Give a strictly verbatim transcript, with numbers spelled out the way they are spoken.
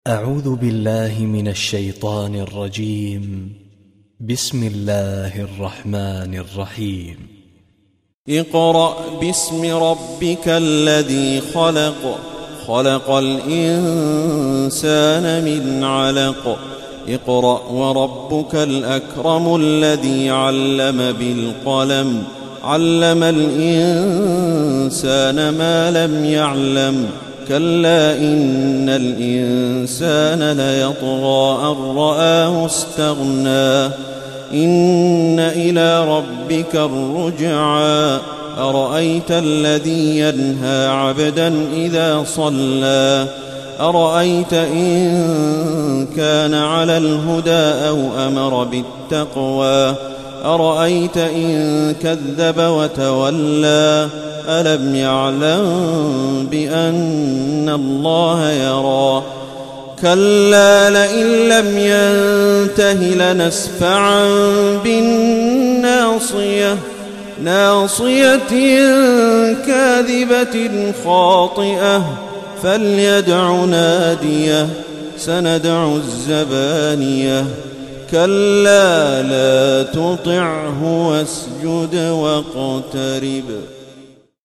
أعوذ بالله من الشيطان الرجيم. بسم الله الرحمن الرحيم. اقرأ باسم ربك الذي خلق خلق الإنسان من علق اقرأ وربك الأكرم الذي علم بالقلم علم الإنسان ما لم يعلم كلا إن الإنسان ليطغى أن رآه استغنى إن إلى ربك الرجعى أرأيت الذي ينهى عبدا إذا صلى أرأيت إن كان على الهدى أو أمر بالتقوى أرأيت إن كذب وتولى ألم يعلم بأن الله يرى كلا لئن لم ينته لنسفعا بالناصية ناصية كاذبة خاطئة فليدع ناديه سندع الزبانية كلا لا تطعه واسجد واقترب.